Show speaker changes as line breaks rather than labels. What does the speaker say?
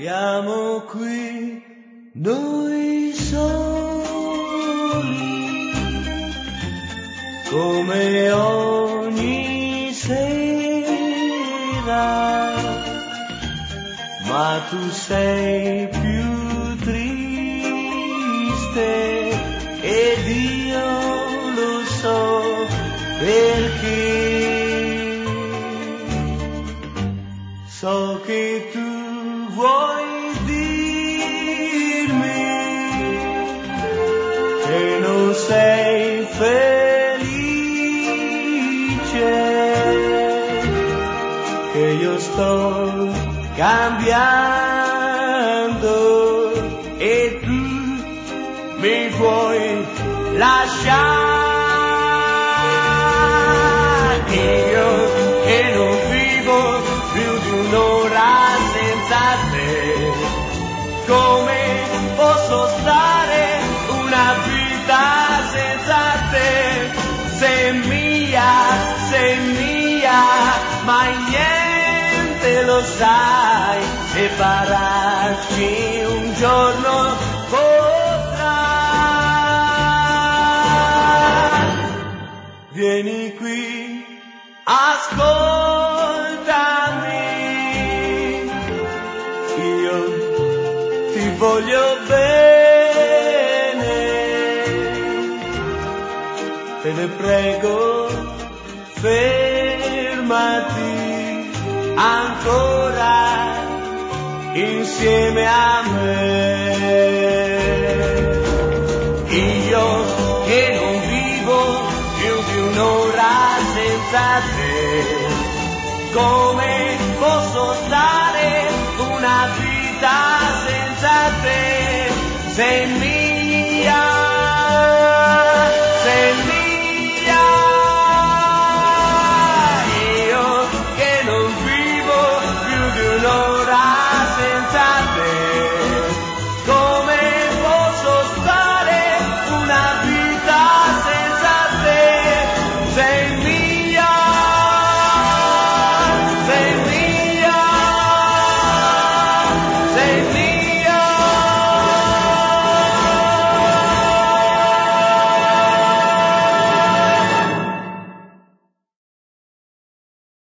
Siamo qui noi soli, come ogni sera, ma tu sei più triste ed io lo so perché. So che tu vuoi dirmi che non sei felice, che io sto cambiando e tu mi vuoi lasciare. Io che non vivo più di un'ora senza te, come posso stare una vita senza te? Sei mia, ma niente lo sai, separarci un giorno potrà. Vieni qui, ascoltami, io ti voglio bene, te ne prego, fermati ancora insieme a me. Io che non vivo più di un'ora senza te,